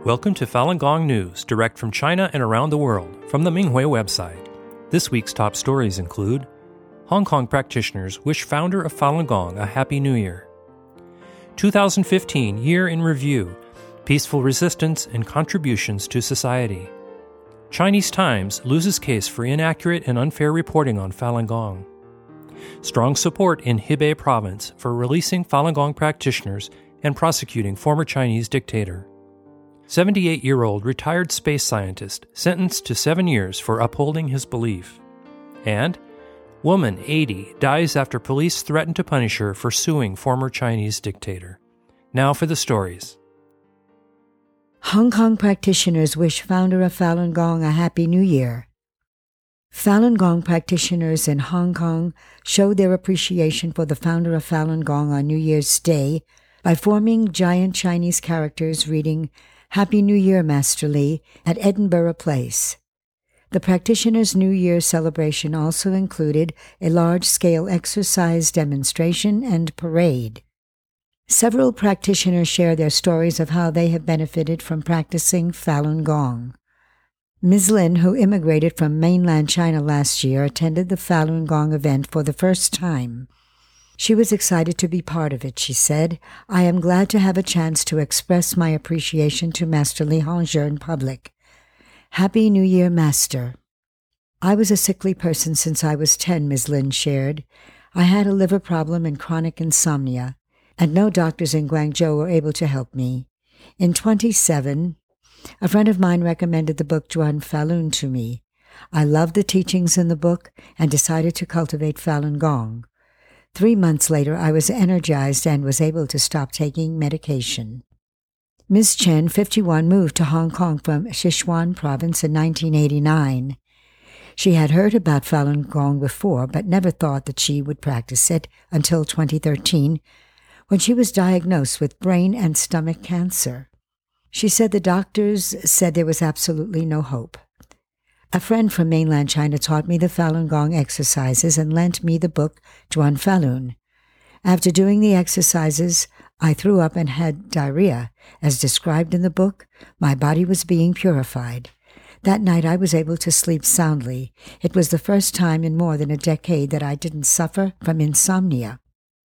Welcome to Falun Gong News, direct from China and around the world, from the Minghui website. This week's top stories include: Hong Kong practitioners wish founder of Falun Gong a Happy New Year. 2015 Year in Review, Peaceful Resistance and Contributions to Society. Chinese Times loses case for inaccurate and unfair reporting on Falun Gong. Strong support in Hebei province for releasing Falun Gong practitioners and prosecuting former Chinese dictator. 78-year-old retired space scientist sentenced to 7 years for upholding his belief. And woman 80 dies after police threaten to punish her for suing former Chinese dictator. Now for the stories. Hong Kong practitioners wish founder of Falun Gong a Happy New Year. Falun Gong practitioners in Hong Kong showed their appreciation for the founder of Falun Gong on New Year's Day by forming giant Chinese characters reading Happy New Year, Master Li, at Edinburgh Place. The practitioners' New Year celebration also included a large-scale exercise demonstration and parade. Several practitioners share their stories of how they have benefited from practicing Falun Gong. Ms. Lin, who immigrated from mainland China last year, attended the Falun Gong event for the first time. She was excited to be part of it, she said. "I am glad to have a chance to express my appreciation to Master Li Hongzhi in public. Happy New Year, Master." "I was a sickly person since I was 10, Ms. Lin shared. "I had a liver problem and chronic insomnia, and no doctors in Guangzhou were able to help me. In 27, a friend of mine recommended the book Zhuan Falun to me. I loved the teachings in the book and decided to cultivate Falun Gong. 3 months later, I was energized and was able to stop taking medication." Ms. Chen, 51, moved to Hong Kong from Sichuan province in 1989. She had heard about Falun Gong before, but never thought that she would practice it until 2013, when she was diagnosed with brain and stomach cancer. She said the doctors said there was absolutely no hope. "A friend from mainland China taught me the Falun Gong exercises and lent me the book Zhuan Falun. After doing the exercises, I threw up and had diarrhea. As described in the book, my body was being purified. That night I was able to sleep soundly. It was the first time in more than a decade that I didn't suffer from insomnia."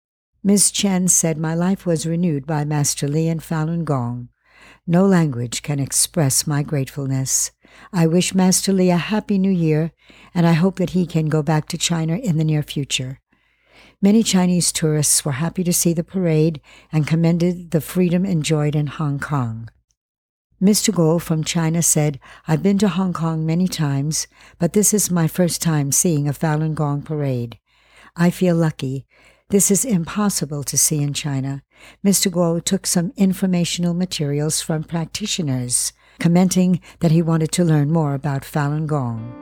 Ms. Chen said, "My life was renewed by Master Li and Falun Gong. No language can express my gratefulness. I wish Master Li a Happy New Year, and I hope that he can go back to China in the near future." Many Chinese tourists were happy to see the parade and commended the freedom enjoyed in Hong Kong. Mr. Guo from China said, "I've been to Hong Kong many times, but this is my first time seeing a Falun Gong parade. I feel lucky. This is impossible to see in China." Mr. Guo took some informational materials from practitioners, commenting that he wanted to learn more about Falun Gong.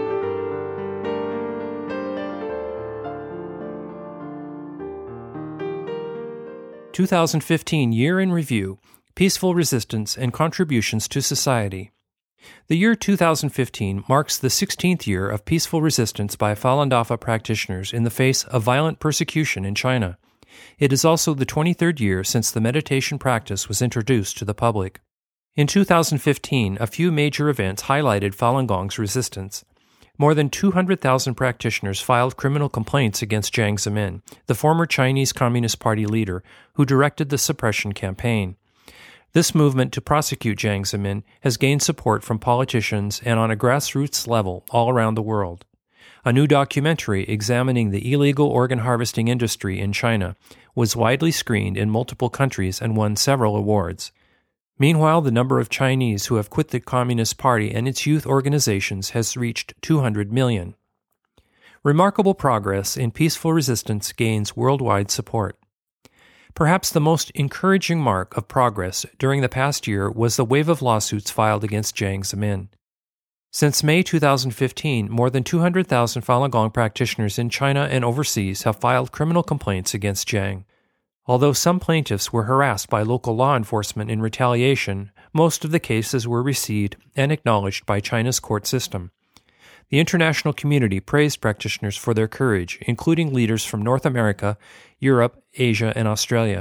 "2015 Year in Review, Peaceful Resistance and Contributions to Society." The year 2015 marks the 16th year of peaceful resistance by Falun Dafa practitioners in the face of violent persecution in China. It is also the 23rd year since the meditation practice was introduced to the public. In 2015, a few major events highlighted Falun Gong's resistance. More than 200,000 practitioners filed criminal complaints against Jiang Zemin, the former Chinese Communist Party leader who directed the suppression campaign. This movement to prosecute Jiang Zemin has gained support from politicians and on a grassroots level all around the world. A new documentary examining the illegal organ harvesting industry in China was widely screened in multiple countries and won several awards. Meanwhile, the number of Chinese who have quit the Communist Party and its youth organizations has reached 200 million. Remarkable progress in peaceful resistance gains worldwide support. Perhaps the most encouraging mark of progress during the past year was the wave of lawsuits filed against Jiang Zemin. Since May 2015, more than 200,000 Falun Gong practitioners in China and overseas have filed criminal complaints against Jiang. Although some plaintiffs were harassed by local law enforcement in retaliation, most of the cases were received and acknowledged by China's court system. The international community praised practitioners for their courage, including leaders from North America, Europe, Asia, and Australia.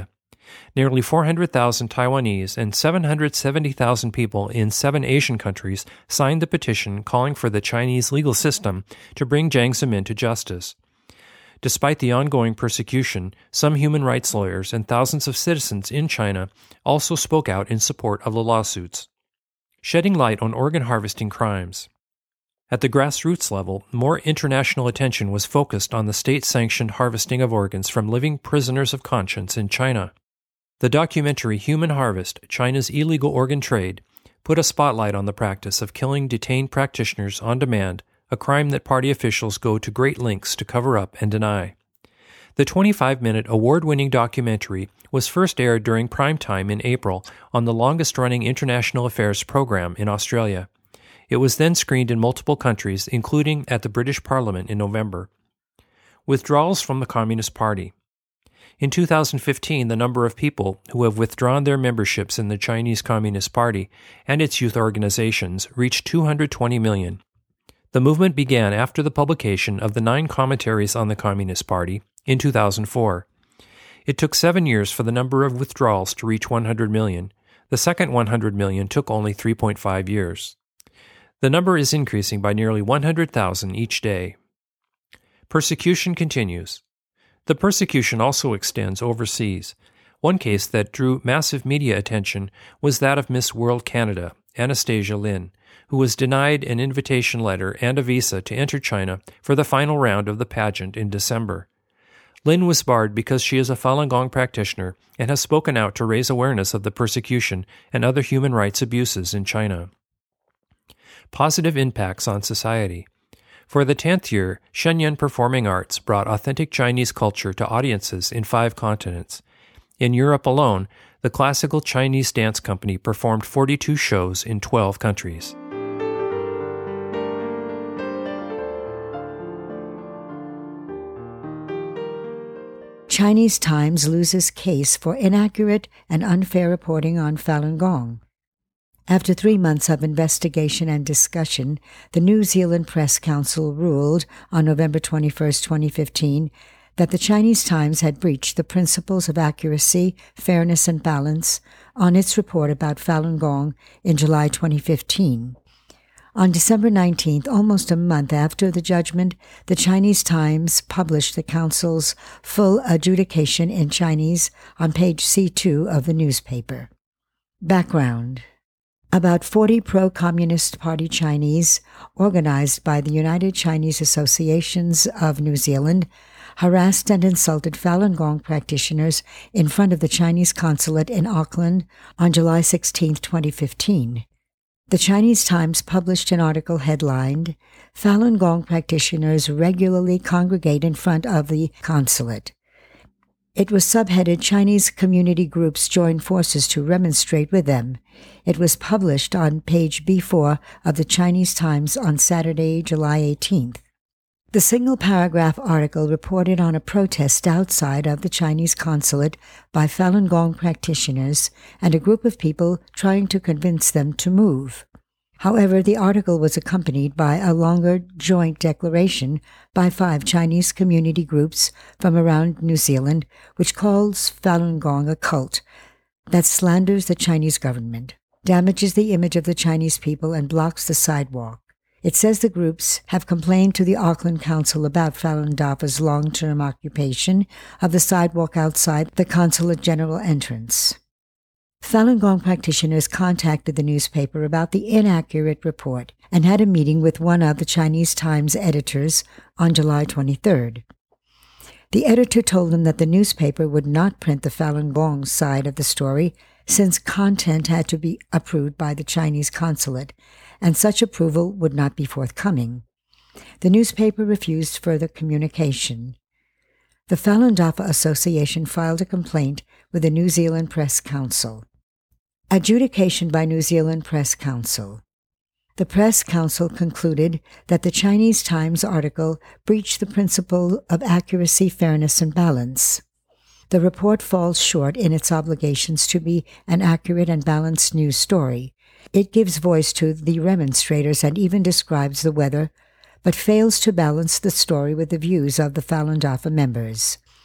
Nearly 400,000 Taiwanese and 770,000 people in 7 Asian countries signed the petition calling for the Chinese legal system to bring Jiang Zemin to justice. Despite the ongoing persecution, some human rights lawyers and thousands of citizens in China also spoke out in support of the lawsuits. Shedding light on organ harvesting crimes. At the grassroots level, more international attention was focused on the state-sanctioned harvesting of organs from living prisoners of conscience in China. The documentary Human Harvest, China's Illegal Organ Trade, put a spotlight on the practice of killing detained practitioners on demand, a crime that party officials go to great lengths to cover up and deny. The 25-minute award-winning documentary was first aired during prime time in April on the longest-running international affairs program in Australia. It was then screened in multiple countries, including at the British Parliament in November. Withdrawals from the Communist Party. In 2015, the number of people who have withdrawn their memberships in the Chinese Communist Party and its youth organizations reached 220 million. The movement began after the publication of the 9 commentaries on the Communist Party in 2004. It took 7 years for the number of withdrawals to reach 100 million. The second 100 million took only 3.5 years. The number is increasing by nearly 100,000 each day. Persecution continues. The persecution also extends overseas. One case that drew massive media attention was that of Miss World Canada, Anastasia Lin, who was denied an invitation letter and a visa to enter China for the final round of the pageant in December. Lin was barred because she is a Falun Gong practitioner and has spoken out to raise awareness of the persecution and other human rights abuses in China. Positive impacts on society. For the 10th year, Shenyang Performing Arts brought authentic Chinese culture to audiences in 5 continents. In Europe alone, the Classical Chinese Dance Company performed 42 shows in 12 countries. Chinese Times loses case for inaccurate and unfair reporting on Falun Gong. After 3 months of investigation and discussion, the New Zealand Press Council ruled on November 21, 2015, that the Chinese Times had breached the principles of accuracy, fairness, and balance on its report about Falun Gong in July 2015. On December 19th, almost a month after the judgment, the Chinese Times published the Council's full adjudication in Chinese on page C2 of the newspaper. Background. About 40 pro-Communist Party Chinese, organized by the United Chinese Associations of New Zealand, harassed and insulted Falun Gong practitioners in front of the Chinese consulate in Auckland on July 16, 2015. The Chinese Times published an article headlined, "Falun Gong practitioners regularly congregate in front of the consulate." It was subheaded, "Chinese community groups join forces to remonstrate with them." It was published on page B4 of the Chinese Times on Saturday, July 18th. The single-paragraph article reported on a protest outside of the Chinese consulate by Falun Gong practitioners and a group of people trying to convince them to move. However, the article was accompanied by a longer joint declaration by 5 Chinese community groups from around New Zealand, which calls Falun Gong a cult that slanders the Chinese government, damages the image of the Chinese people, and blocks the sidewalk. It says the groups have complained to the Auckland Council about Falun Dafa's long-term occupation of the sidewalk outside the Consulate General entrance. Falun Gong practitioners contacted the newspaper about the inaccurate report and had a meeting with one of the Chinese Times editors on July 23rd. The editor told them that the newspaper would not print the Falun Gong side of the story since content had to be approved by the Chinese consulate, and such approval would not be forthcoming. The newspaper refused further communication. The Falun Dafa Association filed a complaint with the New Zealand Press Council. Adjudication by New Zealand Press Council. The Press Council concluded that the Chinese Times article breached the principle of accuracy, fairness, and balance. The report falls short in its obligations to be an accurate and balanced news story. It gives voice to the remonstrators and even describes the weather, but fails to balance the story with the views of the Falun Dafa members.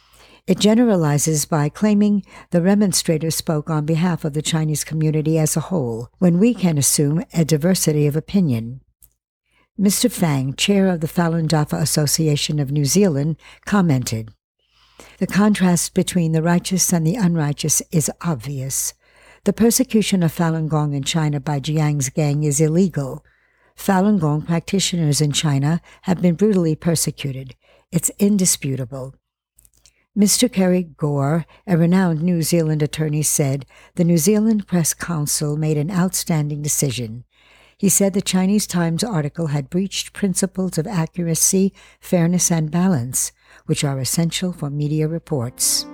It generalizes by claiming the remonstrator spoke on behalf of the Chinese community as a whole, when we can assume a diversity of opinion. Mr. Fang, chair of the Falun Dafa Association of New Zealand, commented, "The contrast between the righteous and the unrighteous is obvious. The persecution of Falun Gong in China by Jiang's gang is illegal. Falun Gong practitioners in China have been brutally persecuted. It's indisputable." Mr. Kerry Gore, a renowned New Zealand attorney, said the New Zealand Press Council made an outstanding decision. He said the Chinese Times article had breached principles of accuracy, fairness, and balance, which are essential for media reports.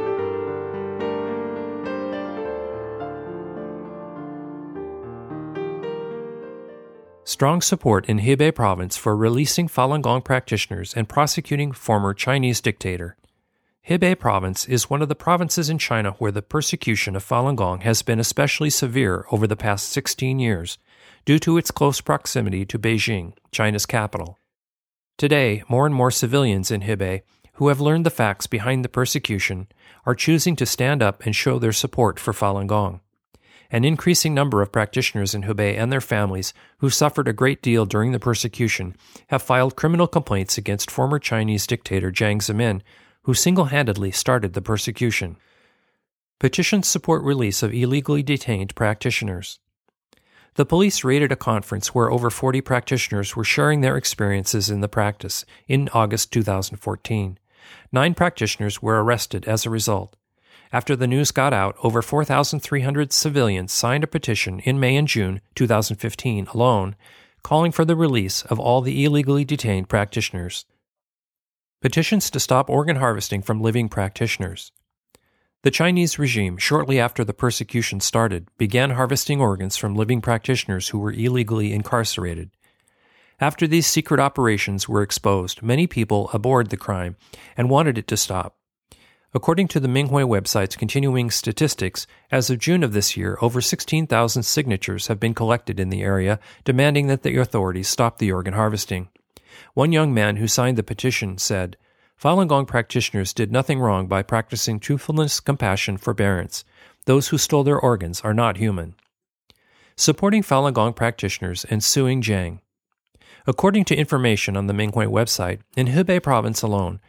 Strong support in Hebei province for releasing Falun Gong practitioners and prosecuting former Chinese dictator. Hebei province is one of the provinces in China where the persecution of Falun Gong has been especially severe over the past 16 years, due to its close proximity to Beijing, China's capital. Today, more and more civilians in Hebei, who have learned the facts behind the persecution, are choosing to stand up and show their support for Falun Gong. An increasing number of practitioners in Hebei and their families, who suffered a great deal during the persecution, have filed criminal complaints against former Chinese dictator Jiang Zemin, who single-handedly started the persecution. Petitions support release of illegally detained practitioners. The police raided a conference where over 40 practitioners were sharing their experiences in the practice in August 2014. 9 practitioners were arrested as a result. After the news got out, over 4,300 civilians signed a petition in May and June 2015 alone, calling for the release of all the illegally detained practitioners. Petitions to stop organ harvesting from living practitioners. The Chinese regime, shortly after the persecution started, began harvesting organs from living practitioners who were illegally incarcerated. After these secret operations were exposed, many people abhorred the crime and wanted it to stop. According to the Minghui website's continuing statistics, as of June of this year, over 16,000 signatures have been collected in the area demanding that the authorities stop the organ harvesting. One young man who signed the petition said, "Falun Gong practitioners did nothing wrong by practicing truthfulness, compassion, forbearance. Those who stole their organs are not human." Supporting Falun Gong practitioners and suing Jiang. According to information on the Minghui website, in Hebei province alone,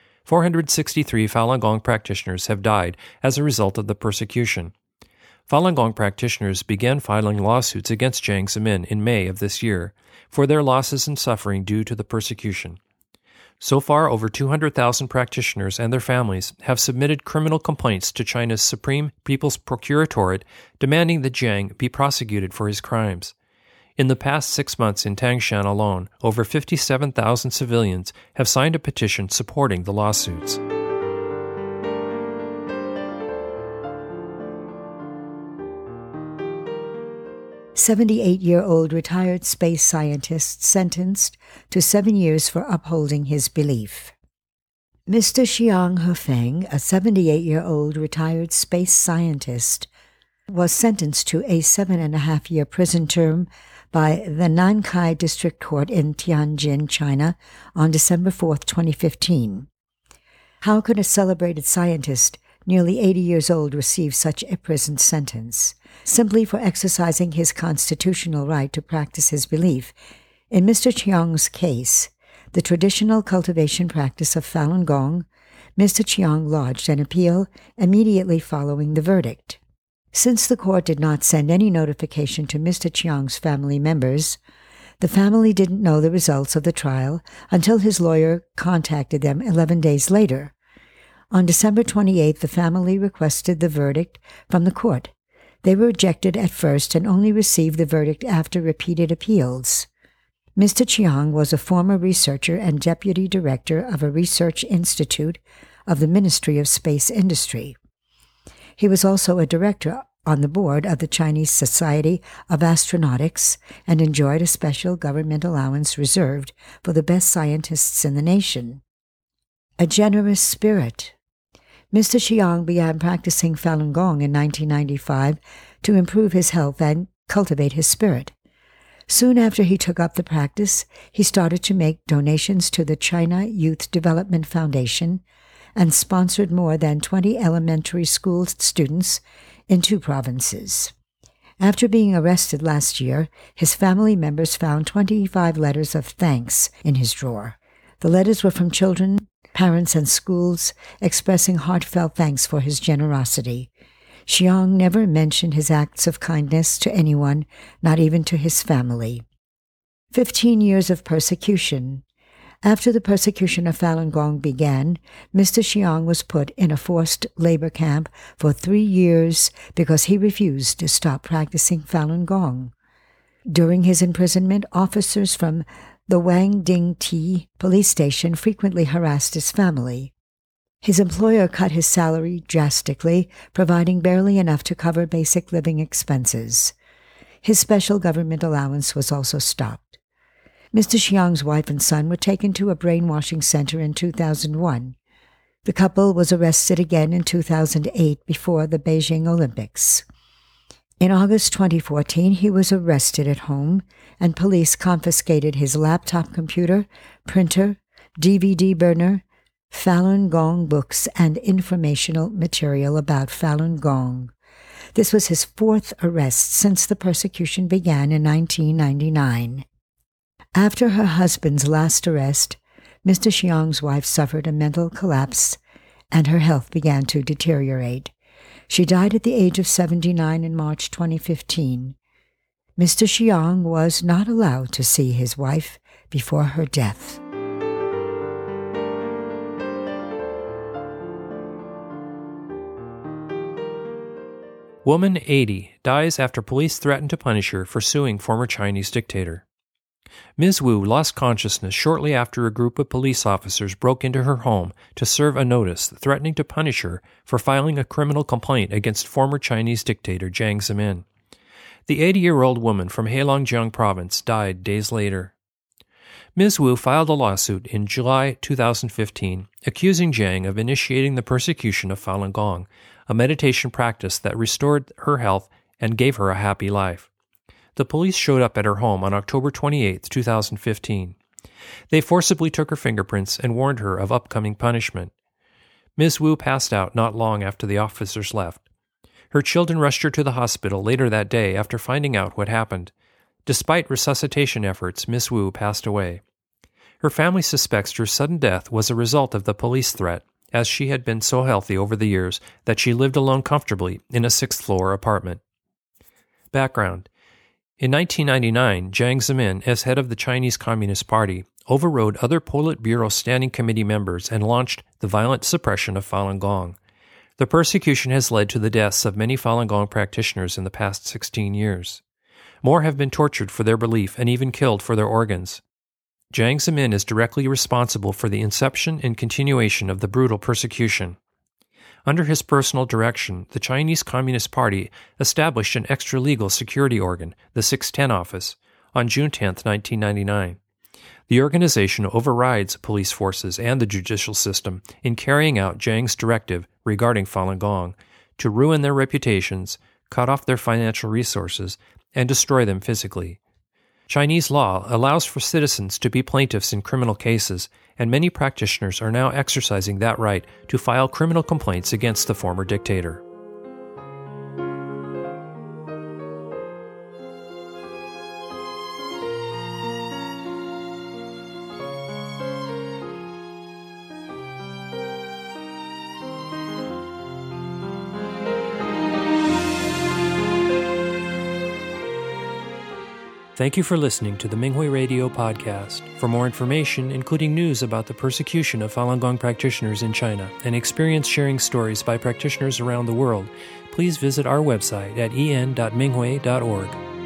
463 Falun Gong practitioners have died as a result of the persecution. Falun Gong practitioners began filing lawsuits against Jiang Zemin in May of this year for their losses and suffering due to the persecution. So far, over 200,000 practitioners and their families have submitted criminal complaints to China's Supreme People's Procuratorate demanding that Jiang be prosecuted for his crimes. In the past 6 months in Tangshan alone, over 57,000 civilians have signed a petition supporting the lawsuits. "78-year-old retired space scientist sentenced to 7 years for upholding his belief." Mr. Xiang Hefeng, a 78-year-old retired space scientist, was sentenced to a 7.5-year prison term by the Nankai District Court in Tianjin, China, on December 4, 2015. How could a celebrated scientist, nearly 80 years old, receive such a prison sentence? Simply for exercising his constitutional right to practice his belief. In Mr. Chiang's case, the traditional cultivation practice of Falun Gong, Mr. Chiang lodged an appeal immediately following the verdict. Since the court did not send any notification to Mr. Chiang's family members, the family didn't know the results of the trial until his lawyer contacted them 11 days later. On December 28, the family requested the verdict from the court. They were rejected at first and only received the verdict after repeated appeals. Mr. Chiang was a former researcher and deputy director of a research institute of the Ministry of Space Industry. He was also a director on the board of the Chinese Society of Astronautics and enjoyed a special government allowance reserved for the best scientists in the nation. A generous spirit. Mr. Chiang began practicing Falun Gong in 1995 to improve his health and cultivate his spirit. Soon after he took up the practice, he started to make donations to the China Youth Development Foundation and sponsored more than 20 elementary school students in 2 provinces. After being arrested last year, his family members found 25 letters of thanks in his drawer. The letters were from children, parents, and schools expressing heartfelt thanks for his generosity. Chiang never mentioned his acts of kindness to anyone, not even to his family. 15 years of persecution. After the persecution of Falun Gong began, Mr. Chiang was put in a forced labor camp for 3 years because he refused to stop practicing Falun Gong. During his imprisonment, officers from the Wang Ding Ti police station frequently harassed his family. His employer cut his salary drastically, providing barely enough to cover basic living expenses. His special government allowance was also stopped. Mr. Chiang's wife and son were taken to a brainwashing center in 2001. The couple was arrested again in 2008 before the Beijing Olympics. In August 2014, he was arrested at home, and police confiscated his laptop computer, printer, DVD burner, Falun Gong books, and informational material about Falun Gong. This was his 4th arrest since the persecution began in 1999. After her husband's last arrest, Mr. Chiang's wife suffered a mental collapse, and her health began to deteriorate. She died at the age of 79 in March 2015. Mr. Chiang was not allowed to see his wife before her death. Woman 80 dies after police threatened to punish her for suing former Chinese dictator. Ms. Wu lost consciousness shortly after a group of police officers broke into her home to serve a notice threatening to punish her for filing a criminal complaint against former Chinese dictator Jiang Zemin. The 80-year-old woman from Heilongjiang province died days later. Ms. Wu filed a lawsuit in July 2015 accusing Jiang of initiating the persecution of Falun Gong, a meditation practice that restored her health and gave her a happy life. The police showed up at her home on October 28, 2015. They forcibly took her fingerprints and warned her of upcoming punishment. Ms. Wu passed out not long after the officers left. Her children rushed her to the hospital later that day after finding out what happened. Despite resuscitation efforts, Ms. Wu passed away. Her family suspects her sudden death was a result of the police threat, as she had been so healthy over the years that she lived alone comfortably in a 6th-floor apartment. Background: in 1999, Jiang Zemin, as head of the Chinese Communist Party, overrode other Politburo Standing Committee members and launched the violent suppression of Falun Gong. The persecution has led to the deaths of many Falun Gong practitioners in the past 16 years. More have been tortured for their belief and even killed for their organs. Jiang Zemin is directly responsible for the inception and continuation of the brutal persecution. Under his personal direction, the Chinese Communist Party established an extra-legal security organ, the 610 Office, on June 10, 1999. The organization overrides police forces and the judicial system in carrying out Jiang's directive regarding Falun Gong to ruin their reputations, cut off their financial resources, and destroy them physically. Chinese law allows for citizens to be plaintiffs in criminal cases, and many practitioners are now exercising that right to file criminal complaints against the former dictator. Thank you for listening to the Minghui Radio podcast. For more information, including news about the persecution of Falun Gong practitioners in China and experience-sharing stories by practitioners around the world, please visit our website at en.minghui.org.